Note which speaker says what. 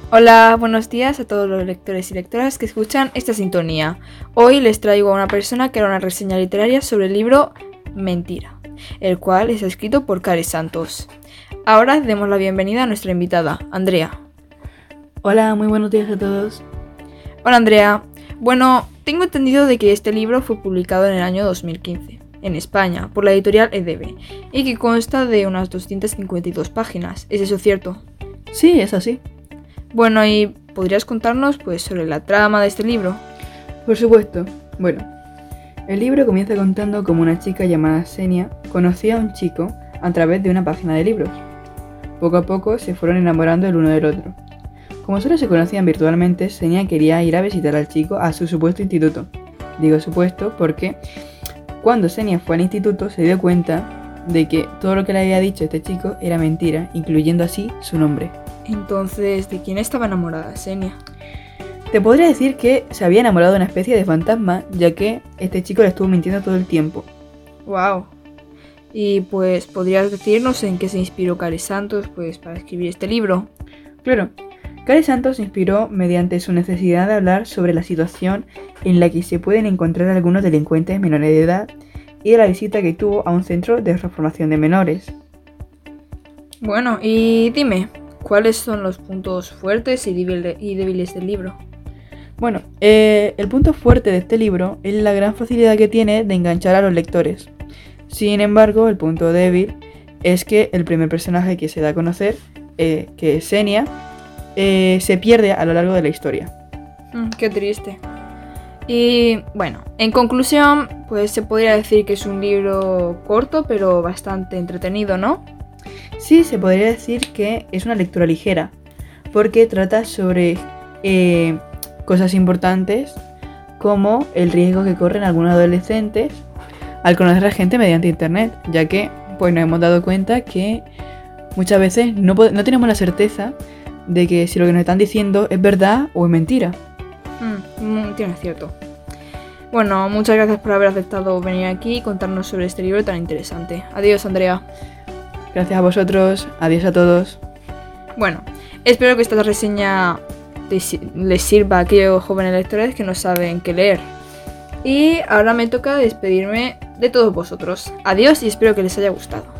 Speaker 1: Hola, buenos días a todos los lectores y lectoras que escuchan esta sintonía. Hoy les traigo a una persona que hará una reseña literaria sobre el libro Mentira, el cual es escrito por Care Santos. Ahora demos la bienvenida a nuestra invitada, Andrea.
Speaker 2: Hola, muy buenos días a todos.
Speaker 1: Hola Andrea. Bueno, tengo entendido de que este libro fue publicado en el año 2015, en España, por la editorial EDB, y que consta de unas 252 páginas. ¿Es eso cierto?
Speaker 2: Sí, es así.
Speaker 1: Bueno, ¿y podrías contarnos sobre la trama de este libro?
Speaker 2: Por supuesto. Bueno, el libro comienza contando cómo una chica llamada Xenia conocía a un chico a través de una página de libros. Poco a poco se fueron enamorando el uno del otro. Como solo se conocían virtualmente, Xenia quería ir a visitar al chico a su supuesto instituto. Digo supuesto porque cuando Xenia fue al instituto se dio cuenta de que todo lo que le había dicho este chico era mentira, incluyendo así su nombre.
Speaker 1: Entonces, ¿de quién estaba enamorada Xenia?
Speaker 2: Te podría decir que se había enamorado de una especie de fantasma, ya que este chico le estuvo mintiendo todo el tiempo.
Speaker 1: Wow. Y ¿podrías decirnos en qué se inspiró Care Santos para escribir este libro?
Speaker 2: Claro, Care Santos se inspiró mediante su necesidad de hablar sobre la situación en la que se pueden encontrar algunos delincuentes menores de edad y de la visita que tuvo a un centro de reformación de menores.
Speaker 1: Bueno, y dime, ¿cuáles son los puntos fuertes y débiles del libro?
Speaker 2: Bueno, el punto fuerte de este libro es la gran facilidad que tiene de enganchar a los lectores. Sin embargo, el punto débil es que el primer personaje que se da a conocer, que es Xenia, se pierde a lo largo de la historia.
Speaker 1: Qué triste. Y bueno, en conclusión, se podría decir que es un libro corto, pero bastante entretenido, ¿no?
Speaker 2: Sí, se podría decir que es una lectura ligera, porque trata sobre cosas importantes como el riesgo que corren algunos adolescentes al conocer a gente mediante internet, ya que nos hemos dado cuenta que muchas veces no tenemos la certeza de que si lo que nos están diciendo es verdad o es mentira.
Speaker 1: Tienes cierto. Bueno, muchas gracias por haber aceptado venir aquí y contarnos sobre este libro tan interesante. Adiós, Andrea.
Speaker 2: Gracias a vosotros, adiós a todos.
Speaker 1: Bueno, espero que esta reseña les sirva a aquellos jóvenes lectores que no saben qué leer. Y ahora me toca despedirme de todos vosotros. Adiós y espero que les haya gustado.